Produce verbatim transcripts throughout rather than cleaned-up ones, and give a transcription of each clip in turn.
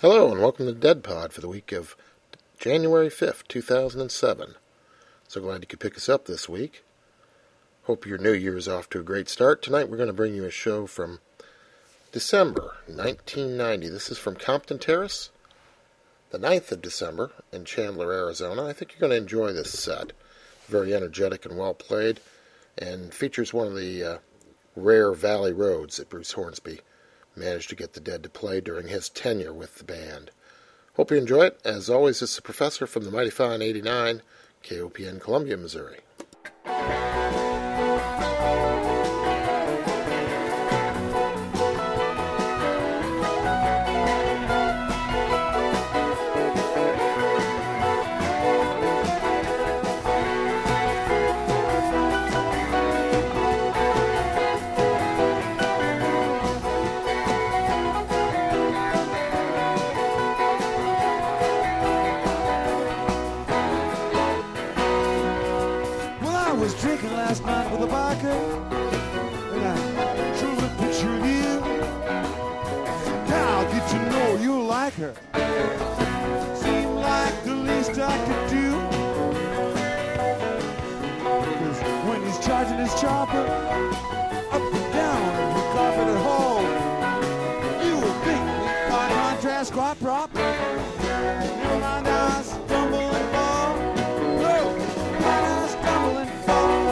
Hello and welcome to Dead Pod for the week of January fifth, two thousand seven. So glad you could pick us up this week. Hope your new year is off to a great start. Tonight we're going to bring you a show from December nineteen ninety. This is from Compton Terrace, the ninth of December in Chandler, Arizona. I think you're going to enjoy this set. Very energetic and well played, and features one of the uh, rare Valley Roads that Bruce Hornsby managed to get the Dead to play during his tenure with the band. Hope you enjoy it. As always, this is the Professor from the Mighty Fine eighty-nine, K O P N, Columbia, Missouri. Last night with a biker, and I truly pictured you. Now I'll get to know you like her. Seemed like the least I could do. Cause when he's charging his chopper up and down the carpeted hall, you would think by contrast quite proper. Never mind, I stumble and fall. No, I stumble and fall.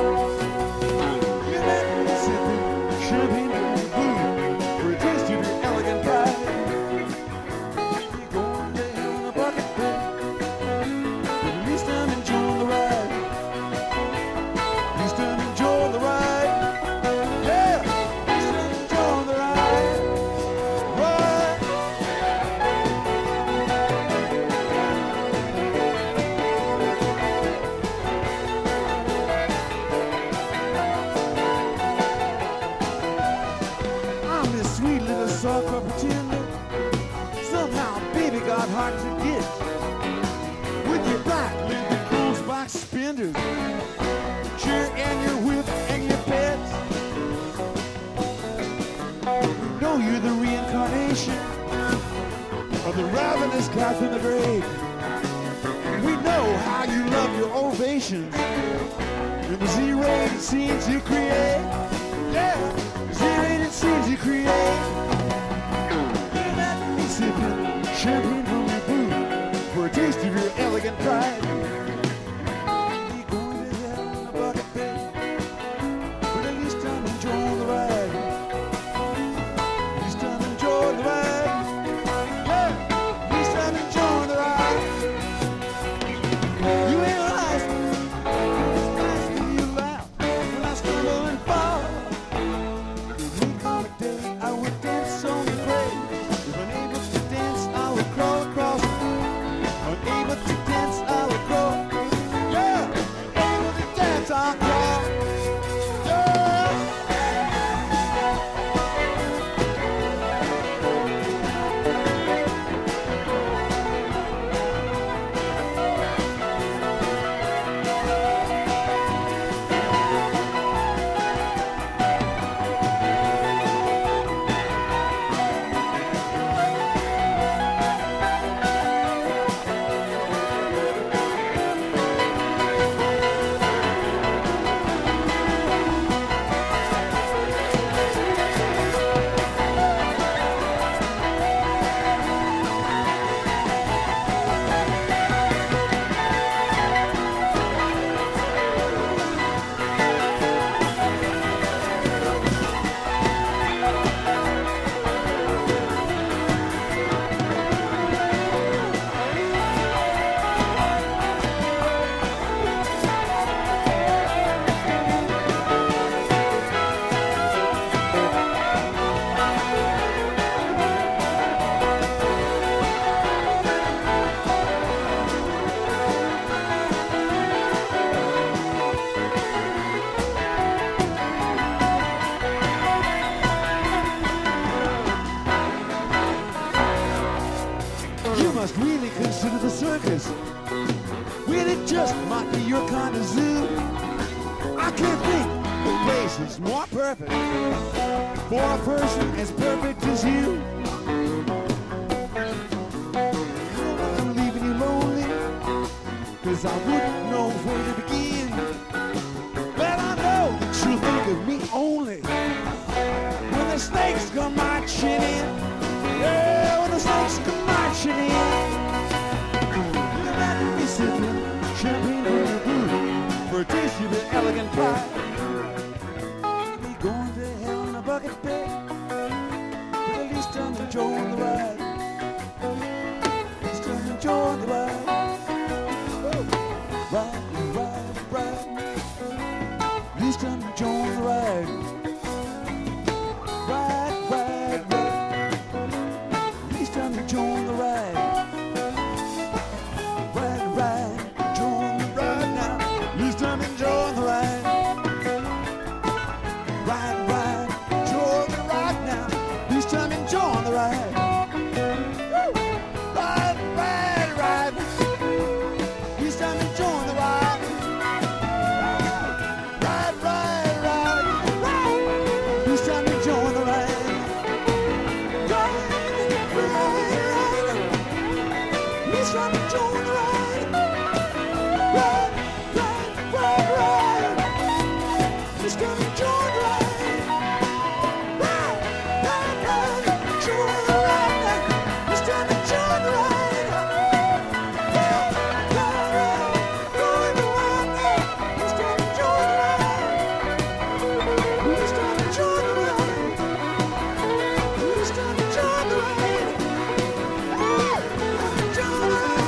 Hard to get with your black living clothes box spenders, shirt and your whip and your pets. You know you're the reincarnation of the ravenous god from the grave. We know how you love your ovations and the Z-rated scenes you create. Yeah, Z-rated scenes you create. Let me sipping champagne from your boot for a taste of your elegant pride. You're going to hell in a bucket, babe, but at least I'm enjoying the ride. At least I'm enjoying the ride. Yeah, at least I'm enjoying the ride. You ain't lies, it's nice when you laugh when I stumble and fall. The week on a day I would dance on the grave. If unable to dance, I would crawl across. Unable to dance, I would crawl. Yeah, unable to dance, I'll crawl. must really consider the circus. Well, it just might be your kind of zoo. I can't think the place is more perfect for a person as perfect as you. 'cause I wouldn't know where to begin. Well, I know that you think of me only when the snakes come marching in. Yeah, when the snakes come marching in. You're not me sipping champagne from the brew for a taste of your elegant pie. Me going to hell in a bucket bed, but at least I'm enjoying the ride. At least I'm enjoying the ride. Ride, ride, ride. At least I'm enjoying the ride. Ride, ride, ride. At least I'm enjoying the ride. Ride, ride, enjoying the ride now. At least I'm enjoying the ride. Ride, ride, enjoying the ride now. At least I'm enjoying the ride. Ride, ride, ride. At least I'm enjoying the ride. Ride, ride, ride, ride. At least I'm enjoying the ride. Ride, ride, ride. At least I'm enjoying the ride. Ride, ride, ride, ride. At least I'm enjoying the ride. Ride, ride, ride. Enjoying the ride now. At least I'm enjoying the ride. Ride, ride, ride. Going the ride now. At least I'm enjoying the ride. At least I'm enjoying the ride. At least I'm enjoying the ride. I'm enjoying the ride.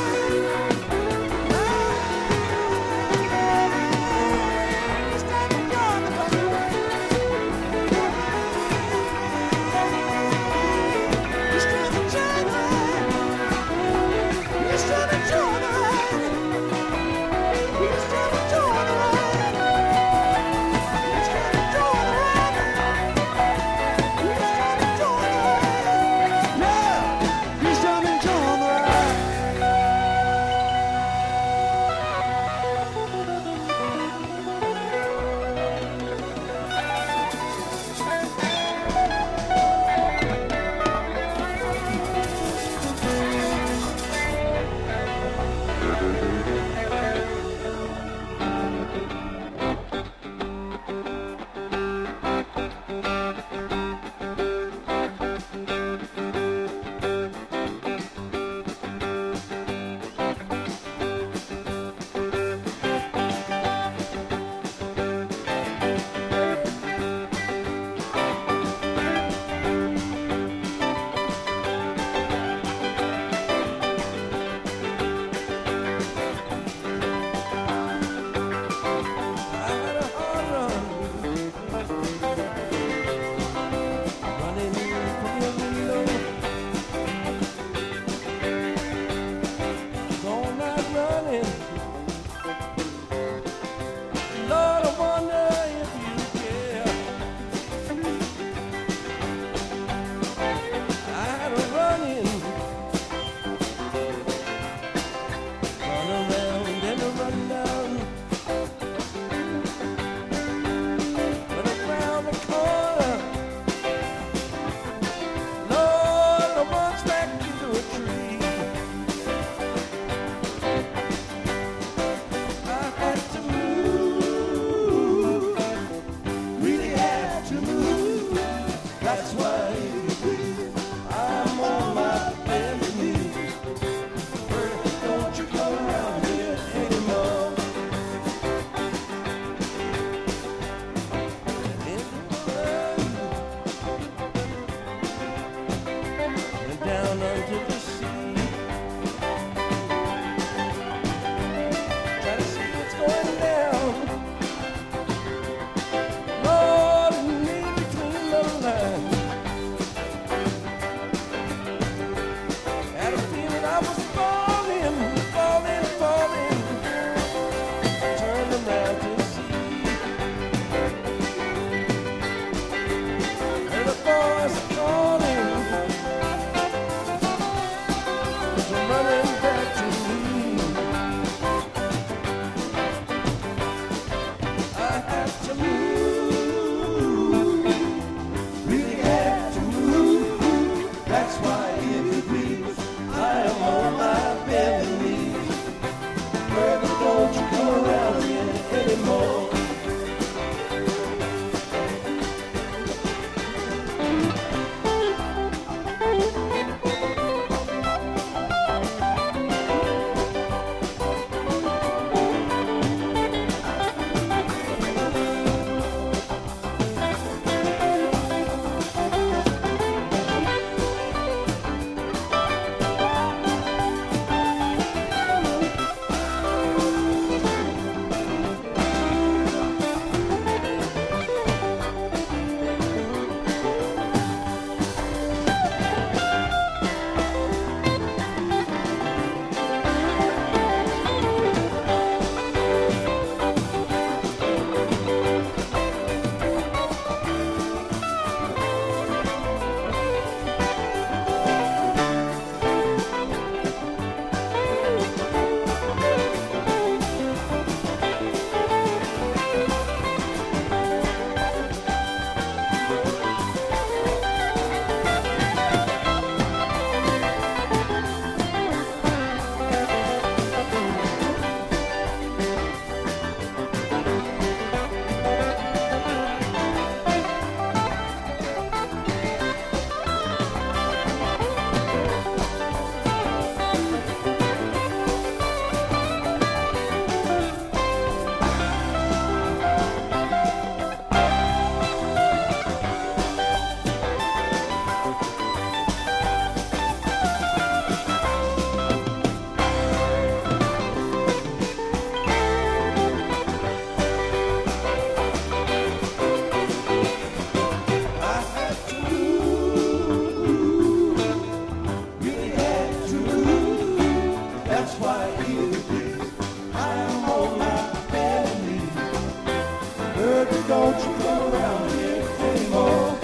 why it is I am on my belly. Baby, don't you come around here anymore.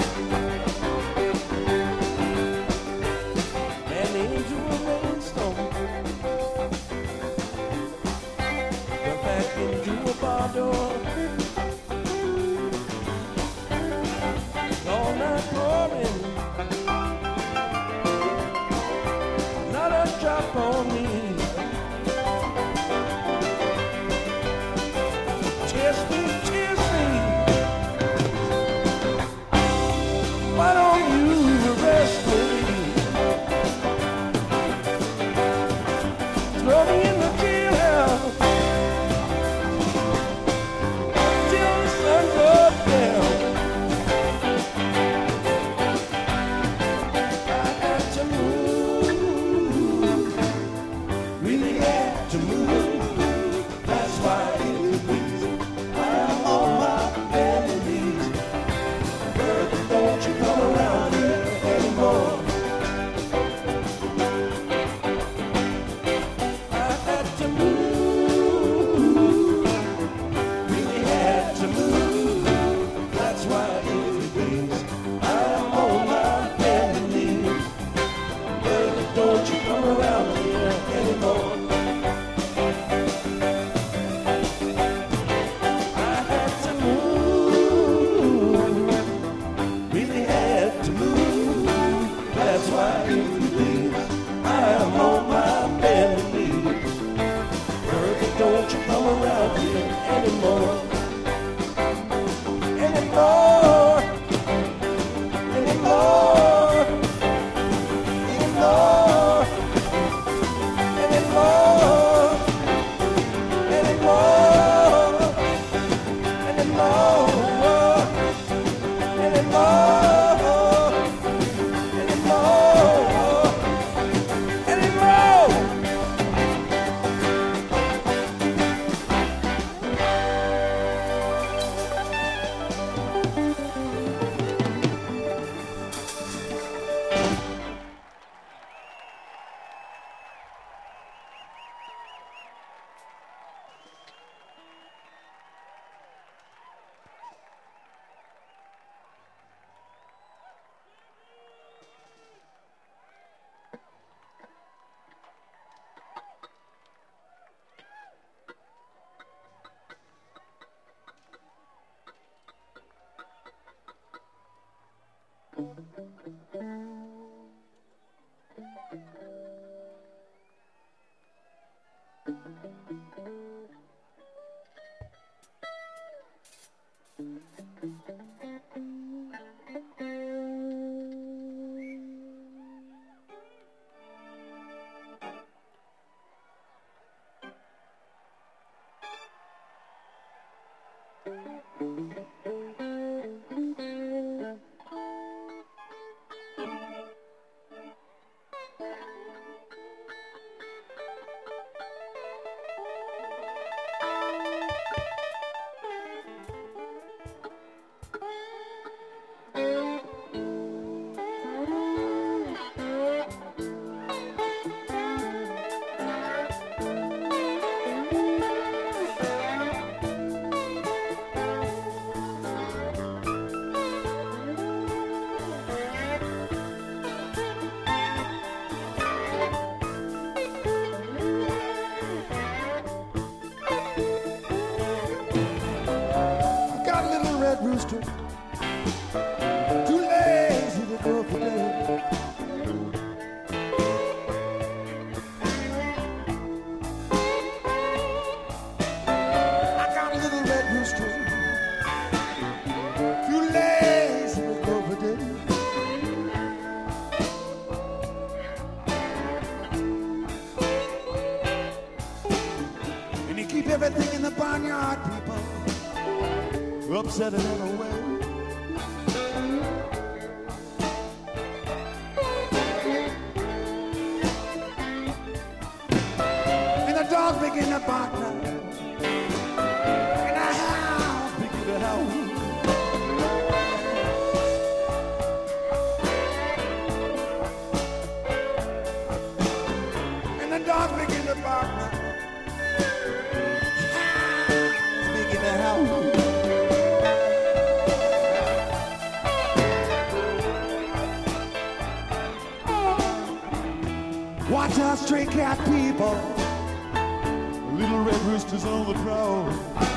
And into a rainstorm, got back into a bar door. All night pouring, not a drop on me. Kiss me, kiss me. Why don't you arrest me? Throw me in the jailhouse till the sun goes down. I had to move, really had to move. That's why it bleeds. I'm on my belly knees. Baby, don't you come around here anymore. I had to move, really had to move. That's why it bleeds. I'm on my belly knees. Baby, don't you come around here anymore. I had to move, really had to move. That's why it bleeds. I am on my belly knees. Baby, don't you come around here anymore. Anymore. Anymore. Anymore. Anymore. Anymore. Anymore. Anymore. Anymore. Anymore. Got a little red rooster, too lazy to go for bed. I got a little red rooster, too lazy to go for bed. And you keep everything in the barnyard, people. Upset it in a way. And the dog begin to bark now. And the hound begin to howl. And the dog begin to bark. spark now. Making the house. Watch our stray cat people, little red roosters on the prowl.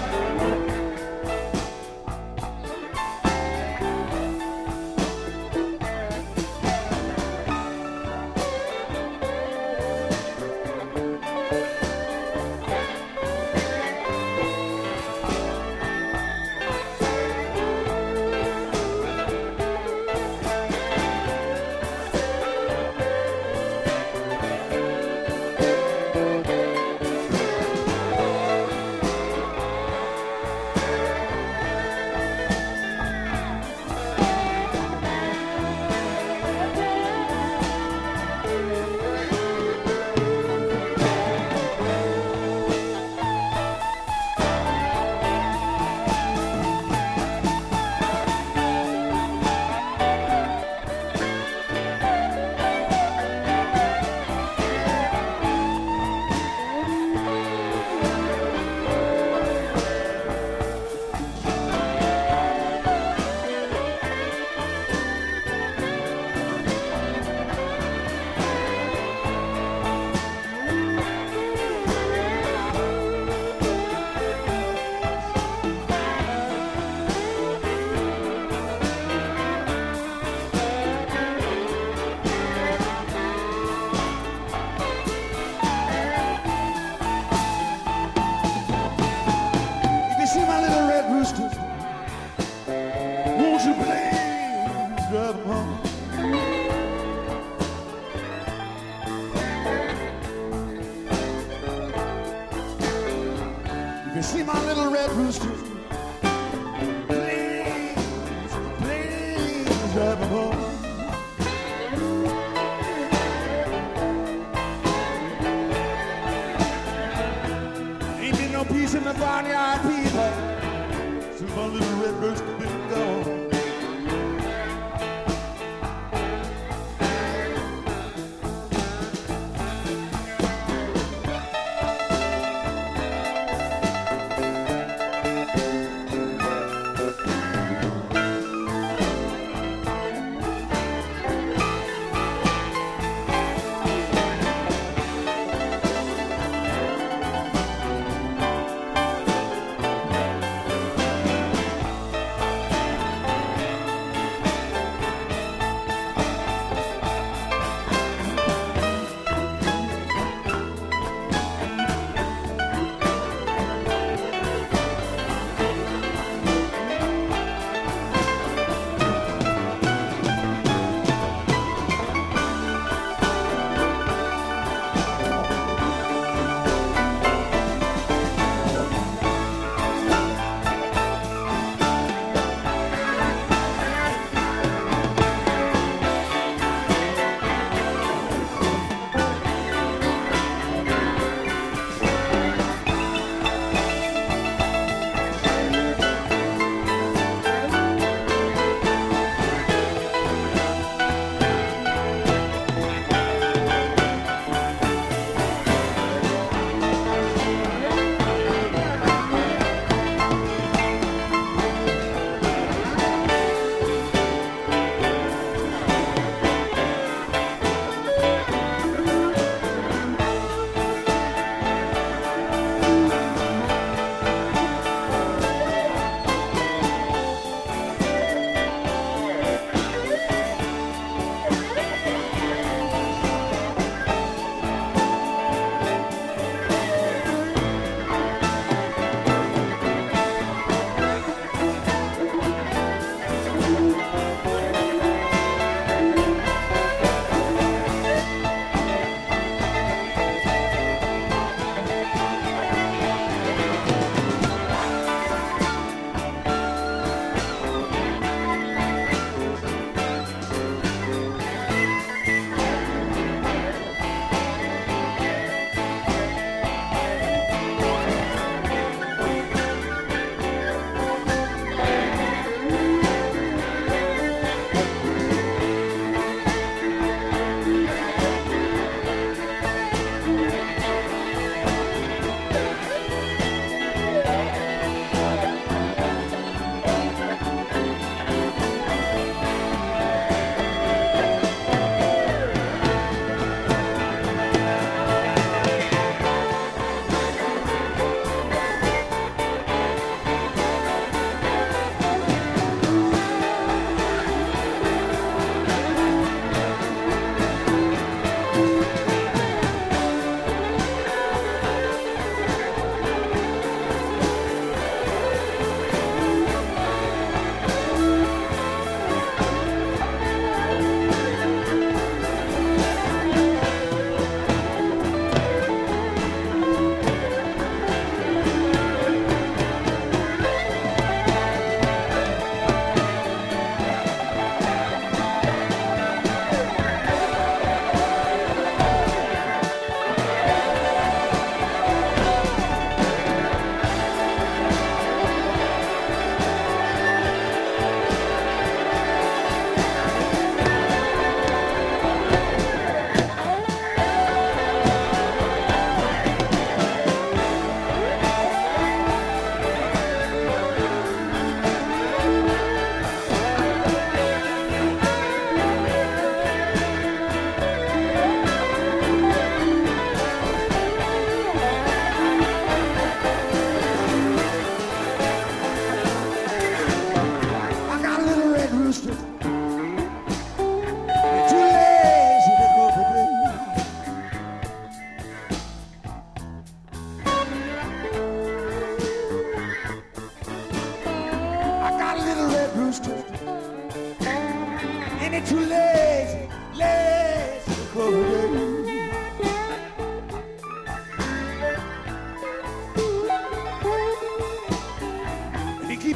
Won't you please drive them home? You can see my little red rooster. Please, please drive them home. Ain't been no peace in the barnyard, people. My little red rooster been gone.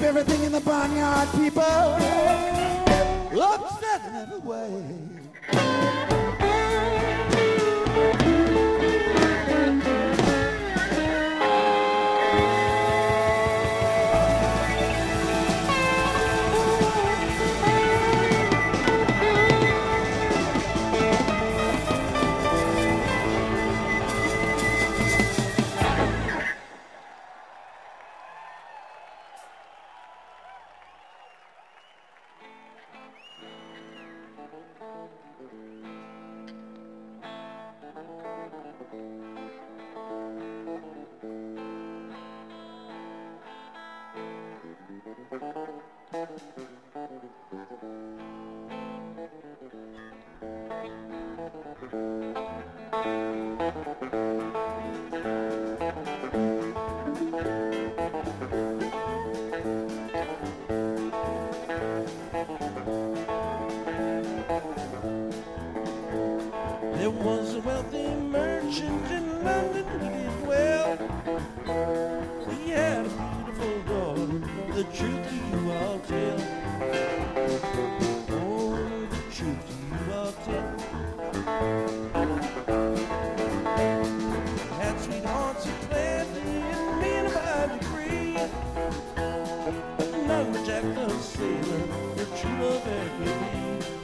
everything in the barnyard people upset in every way. There was a wealthy merchant in London who did well. He had a beautiful daughter, the truth to you I'll tell. Oh, the truth to you I'll tell. Had sweethearts of plenty and men of high degree. None but Jack the sailor, the true love ever could be.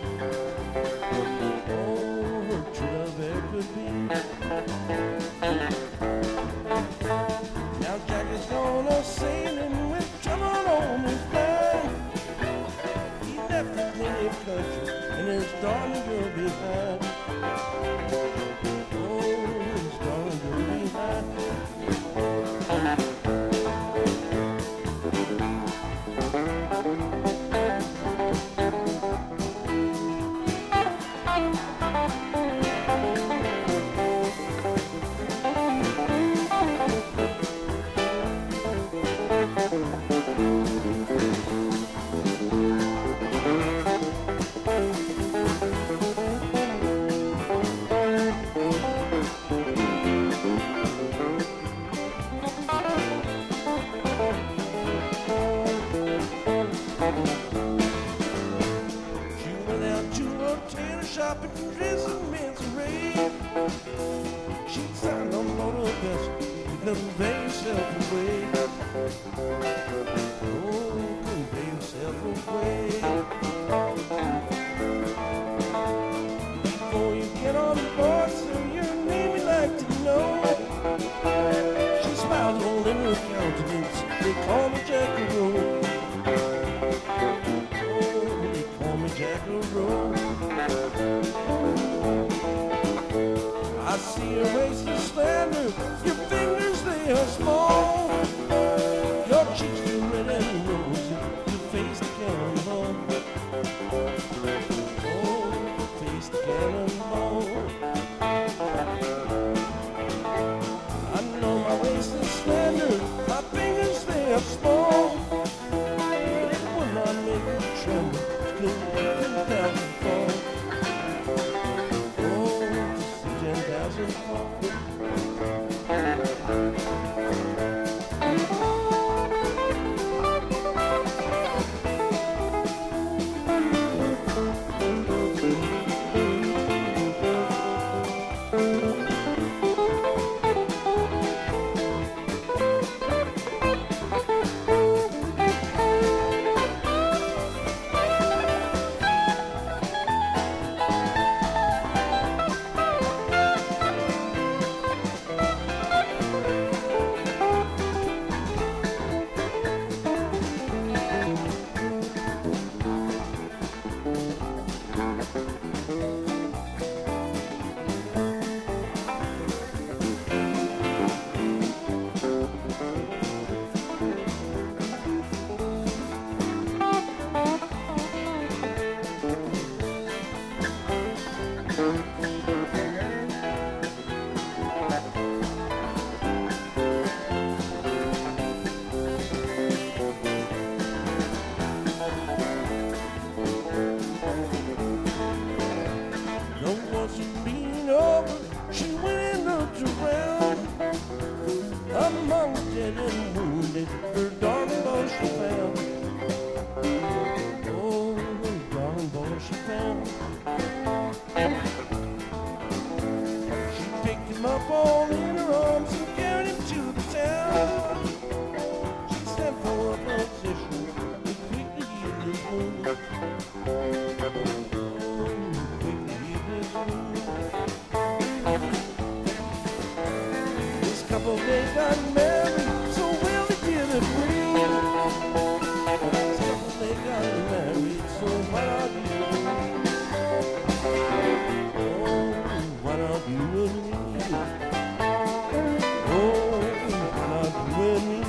Now Jack is gone a sailing with trouble on his mind. He left his native country and his darling girl behind. Oh, his darling girl behind. Shop and dress in men's array. She signed on board a vessel, convey herself away. Oh, convey herself away. Before you get on board, sir, your name we'd like to know. She smiles all in her countenance. They call me Jack a Rowe. Oh, they call me Jack a Rowe. I see your waist is slender, your fingers they are small. Your cheeks are red and rosy, your face the cannonball. Oh, your face the cannonball. I know my waist is slender, my fingers they are small. But it would not make me tremble, could come down and fall. picked him up all in her arms and carried him to the town. She sent for a physician to quickly heal his wound. Quickly heal his wound. This couple, they got married, so well they did agree. This couple, they got married, so why not you and me? Oh, why not you and me? Oh, why not you and me?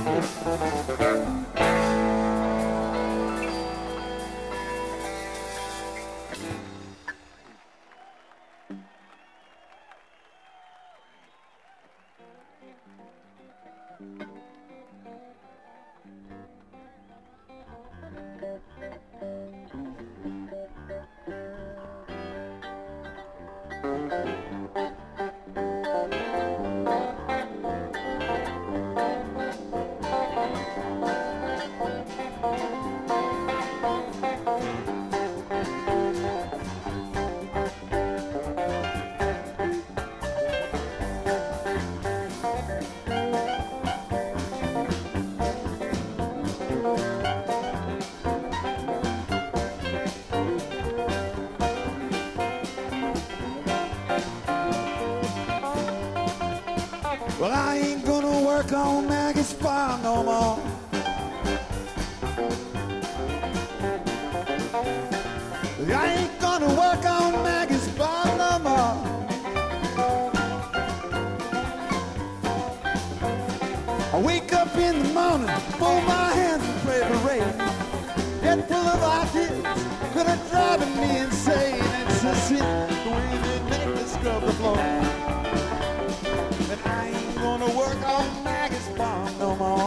Well, I ain't gonna work on Maggie's farm no more. I ain't gonna work on Maggie's farm no more. I wake up in the morning, fold my hands and pray for rain. Head full of ideas, gonna driving me insane. It's a sin, the way they make me scrub the floor. And I ain't gonna work on Maggie's farm no more.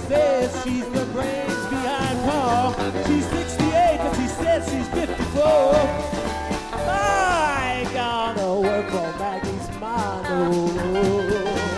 says she's the brains behind Paul. She's sixty-eight, but she says she's fifty-four. I ain't gonna work on Maggie's mind.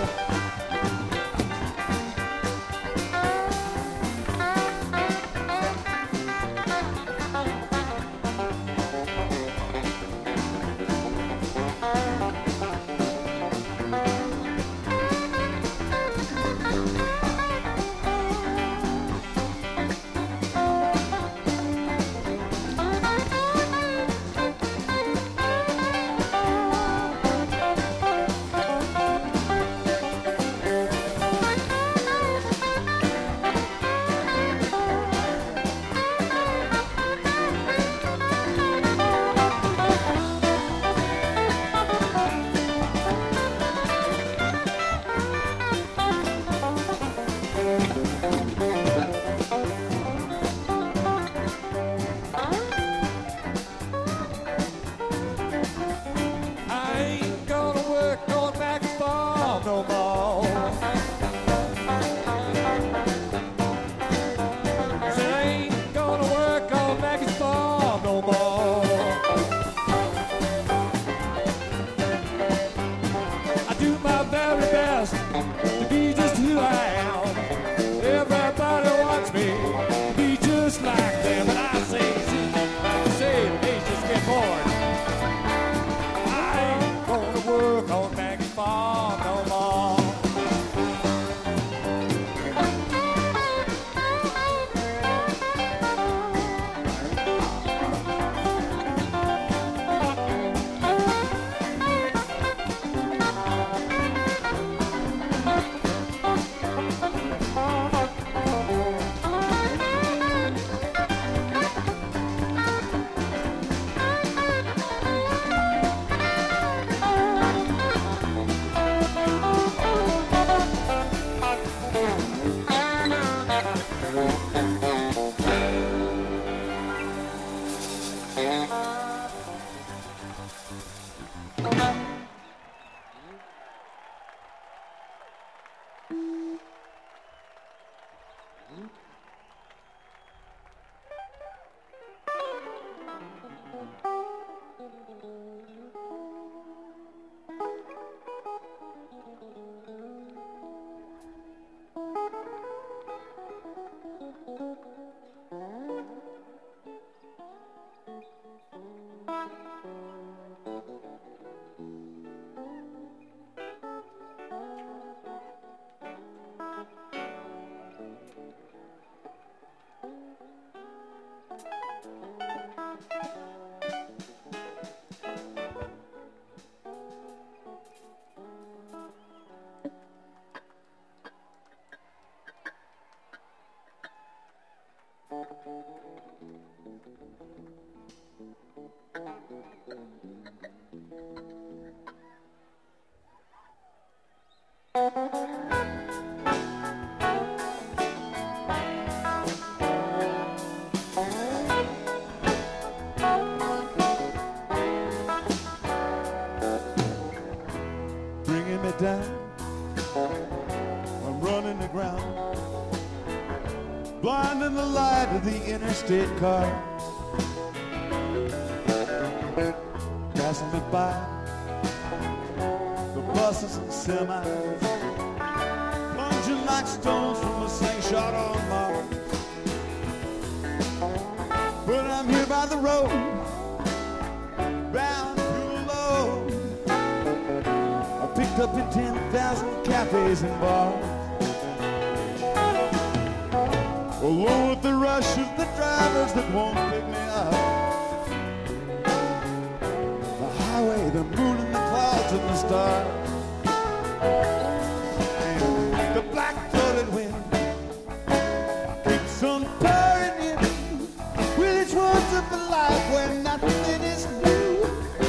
Bringing me down, I'm running the ground, blinding the light of the interstate car, passing me by the buses and semis, plunging like stones from a slingshot on Mars. But I'm here by the road, bound to alone, picked up in ten thousand cafes and bars. Along with the rush of the drivers that won't pick me up, the highway, the moon and the clouds and the stars, and the black-throated wind keeps on pouring in with its words of a life where nothing is new.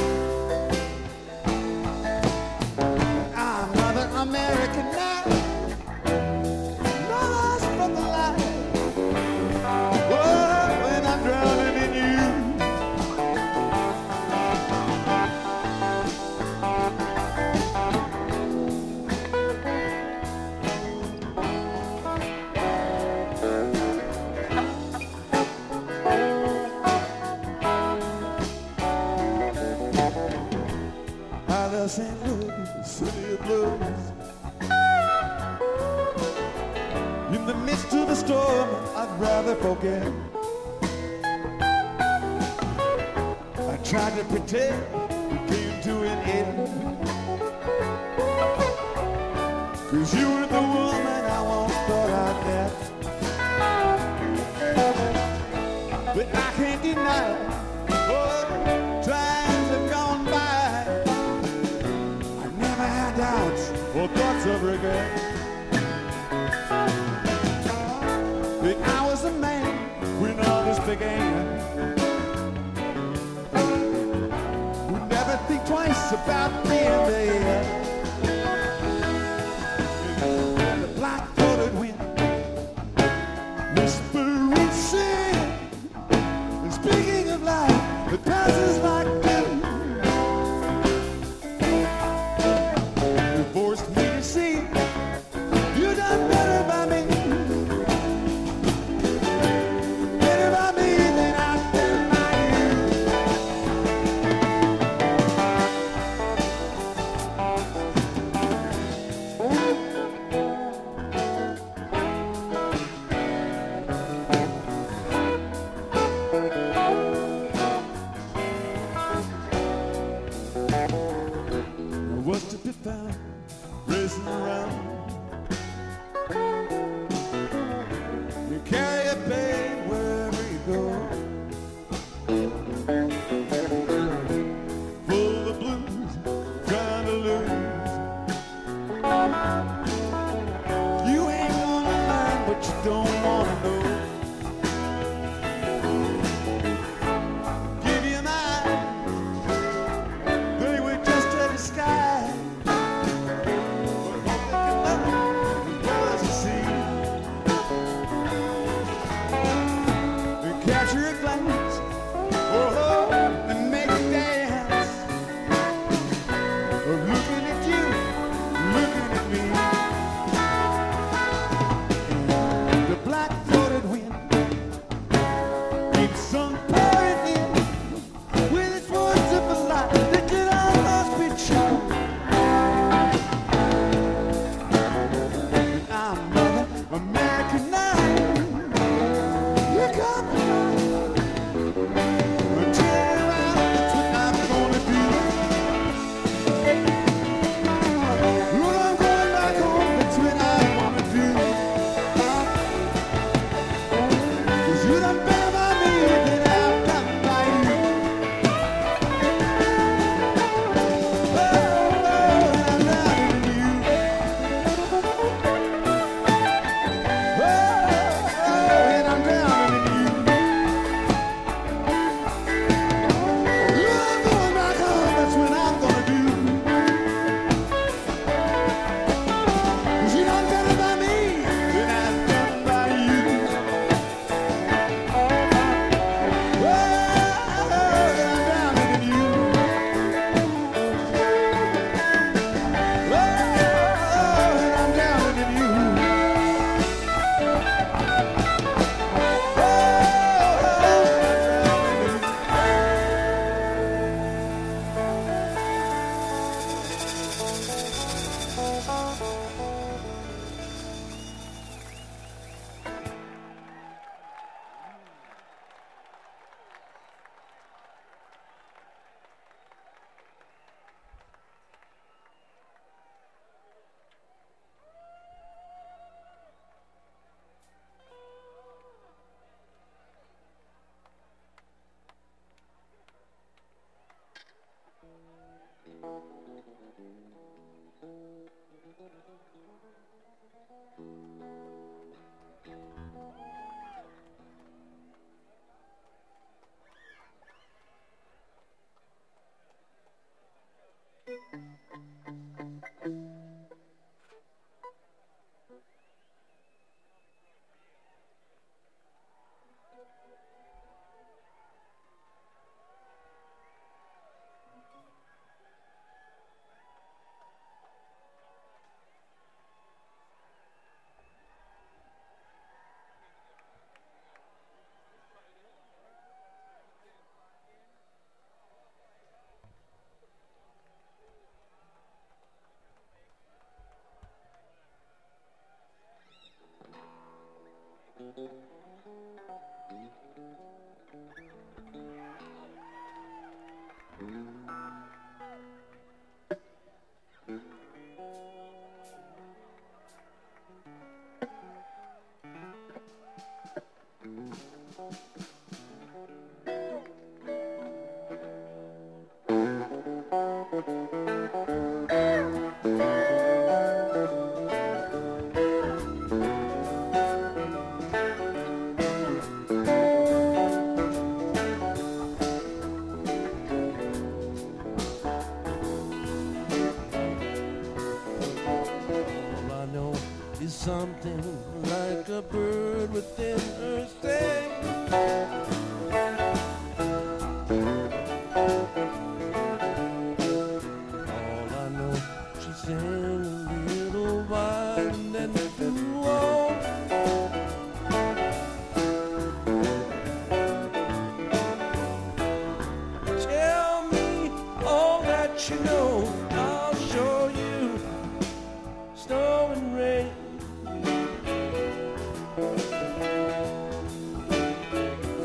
I'm Mother American now, no loss from the light. Oh, when I'm drowning in you. the storm, I'd rather forget. I tried to pretend we came to an end. 'Cause you were the woman I once thought I'd met. But I can't deny, oh, times have gone by. I never had doubts or thoughts of regret. But I was a man when all this began. Would never think twice about being there. The black-coated wind, whispering sin, and speaking of life that passes like death. You forced me to see you done better by me. Better by me than I've done by you. Was to be found racing around. You carry a babe wherever you go. Full of blues, trying to lose. You ain't gonna learn, but you don't wanna know. Give you mine, they were just a disguise. Capture a glance, oh, and make a dance of looking at you, looking at me. The black-throated wind keeps on pouring in with its words of a lie that could almost be true. I'm Mother American now. You got me. word within her say. All I know, she sang a little while and then flew on. Tell me all that you know, I'll show you snow and rain.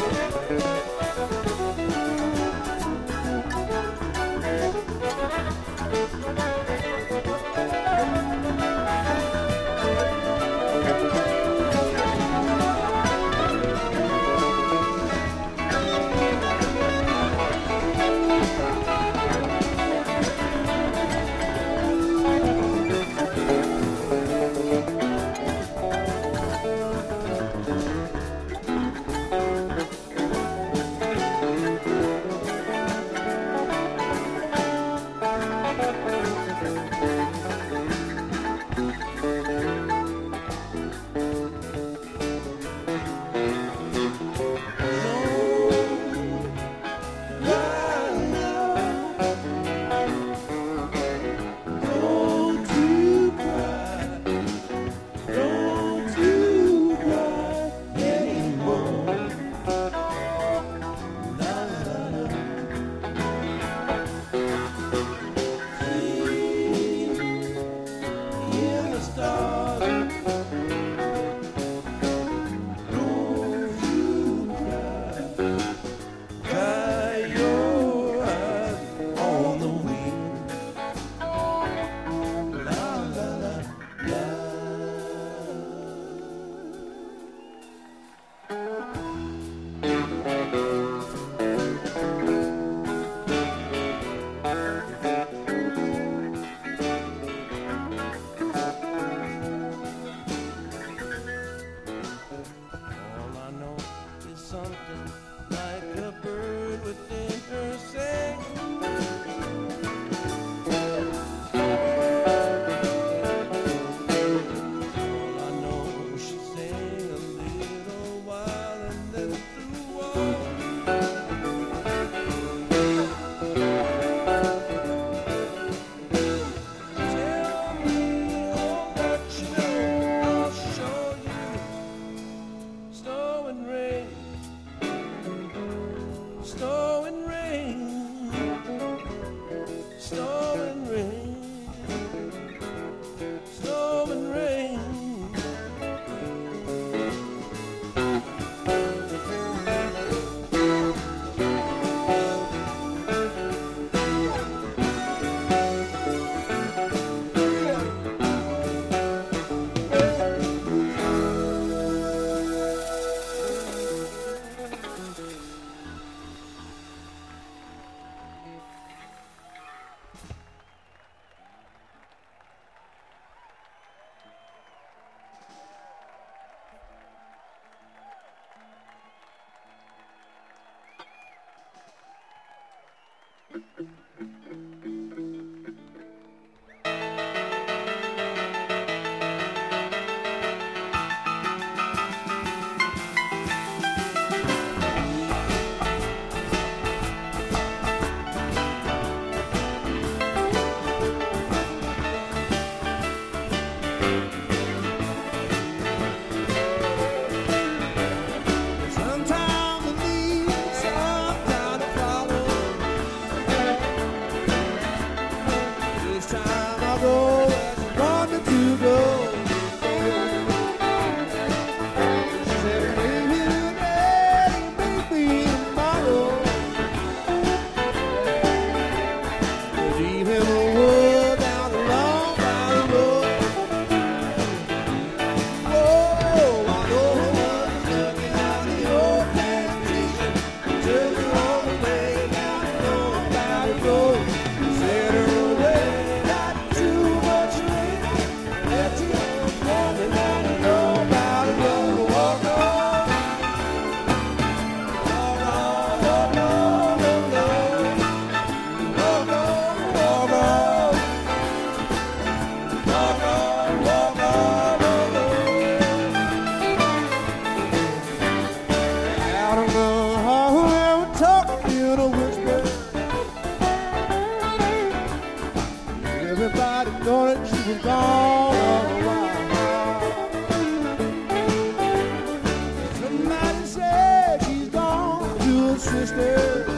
sister.